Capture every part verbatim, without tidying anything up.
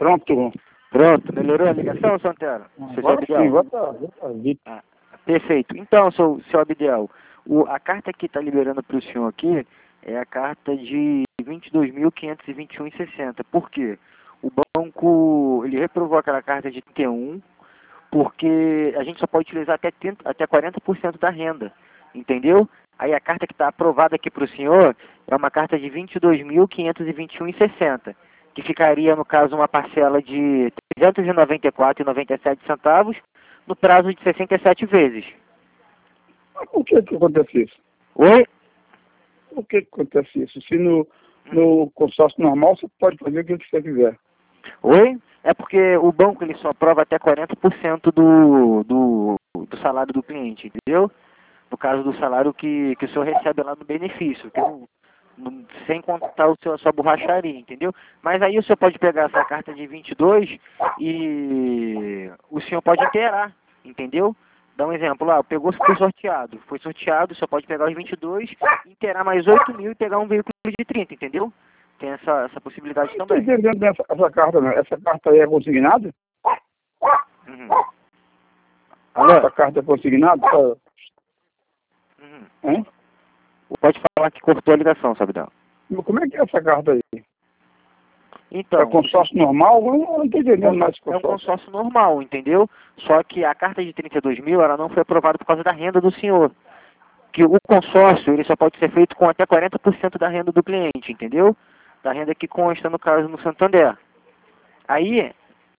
Pronto. Pronto, melhorou a ligação, seu Antero? Seu Agora Abdiel? sim, agora tá, agora tá limpo. Ah, perfeito. Então, seu, seu Abdiel, o, a carta que está liberando para o senhor aqui é a carta de vinte e dois mil quinhentos e vinte e um vírgula sessenta. Por quê? O banco, ele reprovou aquela carta de trinta e um, porque a gente só pode utilizar até, trinta, até quarenta por cento da renda, entendeu? Aí a carta que está aprovada aqui para o senhor é uma carta de vinte e dois mil quinhentos e vinte e um vírgula sessenta, que ficaria, no caso, uma parcela de trezentos e noventa e quatro vírgula noventa e sete centavos no prazo de sessenta e sete vezes. Mas por que que acontece isso? Oi? Por que que acontece isso? Se no, no consórcio normal você pode fazer o que você quiser. Oi? É porque o banco ele só aprova até quarenta por cento do, do, do salário do cliente, entendeu? No caso do salário que, que o senhor recebe lá no benefício, que não, não- sem contar o seu, a sua borracharia, entendeu? Mas aí o senhor pode pegar essa carta de vinte e dois e o senhor pode inteirar, entendeu? Dá um exemplo lá, pegou, foi sorteado, foi sorteado, o senhor pode pegar os vinte e dois, inteirar mais oito mil e pegar um veículo de trinta, entendeu? Tem essa, essa possibilidade Eu não estou também. entendendo essa, essa carta, não. Essa carta aí é consignada? Uhum. Alô? Essa carta é consignada? Tá- Uhum. Hein? Pode falar que cortou a ligação, Sabidão. Mas como é que é essa carta aí? Então, É consórcio normal? Eu não estou entendendo mais esse é um consórcio. consórcio normal, entendeu? Só que a carta de trinta e dois mil, ela não foi aprovada por causa da renda do senhor. Que o consórcio, ele só pode ser feito com até quarenta por cento da renda do cliente, entendeu? Da renda que consta, no caso, no Santander. Aí,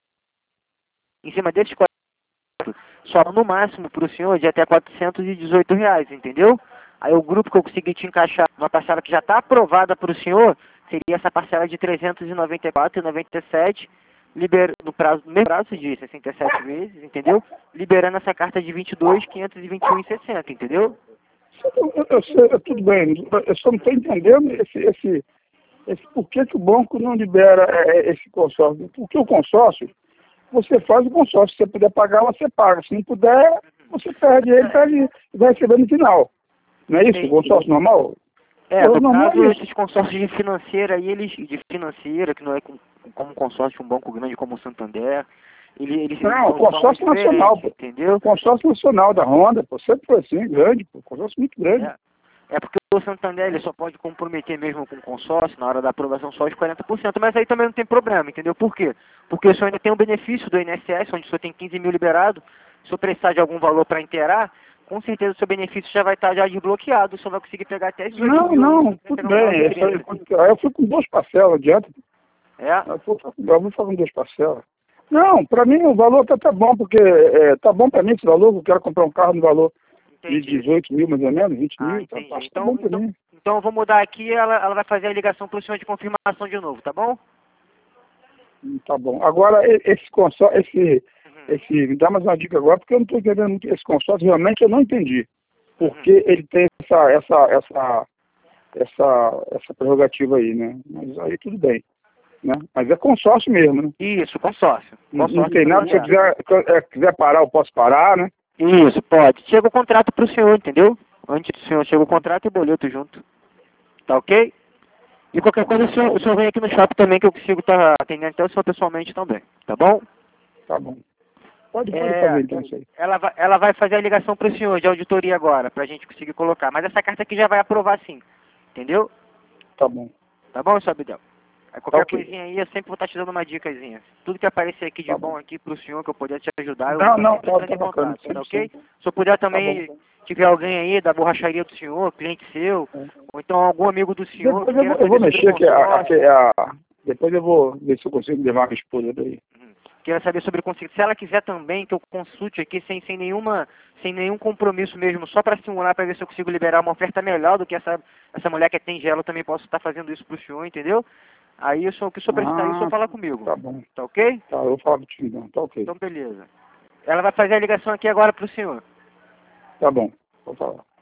em cima desses quarenta por cento, só no máximo para o senhor de até quatrocentos e dezoito reais, entendeu? Aí o grupo que eu consegui te encaixar uma parcela que já está aprovada para o senhor, seria essa parcela de trezentos e noventa e quatro reais e noventa e sete centavos, liber... no, prazo, no mesmo prazo de sessenta e sete vezes, entendeu? Liberando essa carta de vinte e dois mil quinhentos e vinte e um vírgula sessenta, entendeu? Eu, eu, eu sei, é tudo bem. Eu só não estou entendendo esse, esse, esse, por que, que o banco não libera é, esse consórcio. Porque o consórcio, você faz o consórcio. Se você puder pagar, você paga. Se não puder, você perde ele, perde e vai receber no final. Não é isso? O consórcio normal? É, Pô, no normal caso, é isso. esses consórcios de financeira aí, eles, de financeira, que não é com, como um consórcio de um banco grande como o Santander, ele, eles, eles Não, são de forma consórcio nacional, diferente, pô. entendeu? Consórcio nacional da Honda, pô. Sempre foi assim, grande, pô. Consórcio muito grande. É, é porque o Santander ele só pode comprometer mesmo com o consórcio na hora da aprovação só os quarenta por cento, mas aí também não tem problema, entendeu? Por quê? Porque o senhor ainda tem o benefício do I N S S, onde o senhor tem quinze mil liberado, se o senhor precisar de algum valor para inteirar, com certeza o seu benefício já vai estar já desbloqueado, o senhor vai conseguir pegar até esses oito Não, mil aí, não, sem tudo pegar um valor bem. de Essa, trinta. aí eu fui com duas parcelas adiante. É, Eu fui, eu vou fazer com duas parcelas. Não, para mim o valor tá, tá bom, porque é, tá bom para mim esse valor. Eu quero comprar um carro no valor de entendi. dezoito mil, mais ou menos, vinte Ah, mil. Tá, entendi. tá, tá Então, bom para então, mim. então eu vou mudar aqui, ela, ela vai fazer a ligação para o senhor de confirmação de novo, tá bom? Hum, Tá bom. Agora, e- esse consórcio, esse, esse, me dá mais uma dica agora, porque eu não estou entendendo muito esse consórcio, realmente eu não entendi. Porque ele tem essa, essa, essa, essa, essa prerrogativa aí, né? Mas aí tudo bem, né? Mas é consórcio mesmo, né? Isso, consórcio. Não, não Consórcio tem nada, se eu familiar. quiser, é, quiser parar, eu posso parar, né? Isso, pode. Chega o contrato pro senhor, entendeu? Antes do senhor chega o contrato e o boleto junto. Tá ok? E qualquer coisa o senhor, o senhor vem aqui no shopping também que eu consigo estar atendendo até o senhor pessoalmente também. Tá bom? Tá bom. Pode, pode É, fazer então isso aí. ela, vai, ela vai fazer a ligação pro senhor de auditoria agora, pra gente conseguir colocar. Mas essa carta aqui já vai aprovar sim. Entendeu? Tá bom. Tá bom, seu Abdel? Aí Tá qualquer ok. coisinha aí, eu sempre vou estar te dando uma dicasinha. Tudo que aparecer aqui de Tá bom bom. aqui pro senhor, que eu puder te ajudar, eu vou Não, estar não, sempre tá, entrando tá em bacana. contato, tá Sempre, ok? sempre. Se eu puder Tá bom. também, tiver alguém aí da borracharia do senhor, cliente seu, É. ou então algum amigo do senhor que Depois eu queira vou, eu vou saber sobre mexer aqui, a, a, consórcio, a, depois eu vou ver se eu consigo levar minha esposa daí. queira saber sobre consórcio, se ela quiser também que eu consulte aqui sem, sem, nenhuma, sem nenhum compromisso mesmo, só para simular, para ver se eu consigo liberar uma oferta melhor do que essa, essa mulher que atende ela, eu também posso estar fazendo isso pro senhor, entendeu? Aí o senhor, o que o senhor precisar, aí o senhor Ah, fala comigo. tá bom. Tá ok? Tá, eu vou falar contigo então. Tá ok. Então beleza. Ela vai fazer a ligação aqui agora pro senhor. Tá bom. Vou falar.